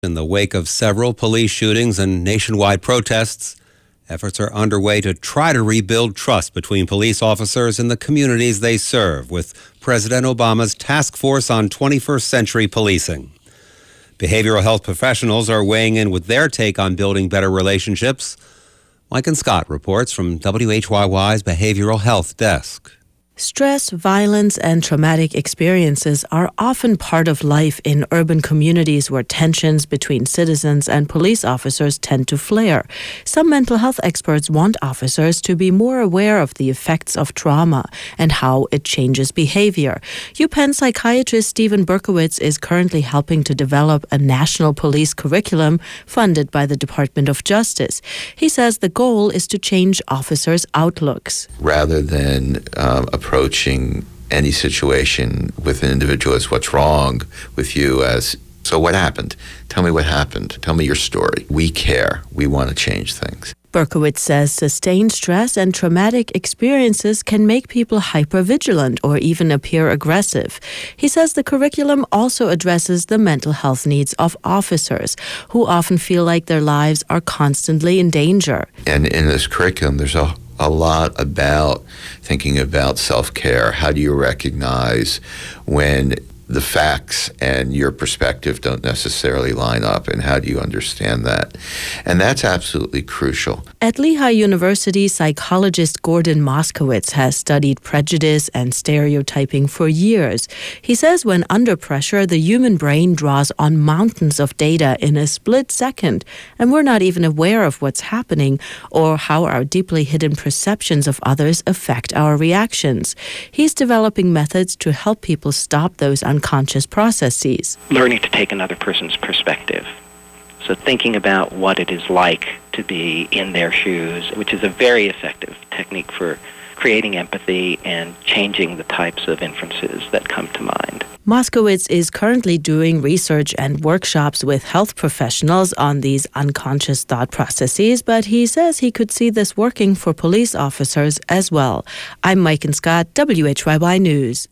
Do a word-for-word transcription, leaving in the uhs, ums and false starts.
In the wake of several police shootings and nationwide protests, efforts are underway to try to rebuild trust between police officers and the communities they serve, with President Obama's task force on twenty-first century policing. Behavioral health professionals are weighing in with their take on building better relationships. Mike and Scott reports from W H Y Y's Behavioral Health Desk. Stress, violence, and traumatic experiences are often part of life in urban communities where tensions between citizens and police officers tend to flare. Some mental health experts want officers to be more aware of the effects of trauma and how it changes behavior. UPenn psychiatrist Stephen Berkowitz is currently helping to develop a national police curriculum funded by the Department of Justice. He says the goal is to change officers' outlooks. Rather than um, approaching any situation with an individual as what's wrong with you as, so what happened? Tell me what happened. Tell me your story. We care. We want to change things. Berkowitz says sustained stress and traumatic experiences can make people hypervigilant or even appear aggressive. He says the curriculum also addresses the mental health needs of officers, who often feel like their lives are constantly in danger. And in this curriculum, there's a a lot about thinking about self-care. How do you recognize when the facts and your perspective don't necessarily line up, and how do you understand that? And that's absolutely crucial. At Lehigh University, psychologist Gordon Moskowitz has studied prejudice and stereotyping for years. He says when under pressure, the human brain draws on mountains of data in a split second, and we're not even aware of what's happening or how our deeply hidden perceptions of others affect our reactions. He's developing methods to help people stop those unconscious unconscious processes. Learning to take another person's perspective. So thinking about what it is like to be in their shoes, which is a very effective technique for creating empathy and changing the types of inferences that come to mind. Moskowitz is currently doing research and workshops with health professionals on these unconscious thought processes, but he says he could see this working for police officers as well. I'm Mike and Scott, W H Y Y News.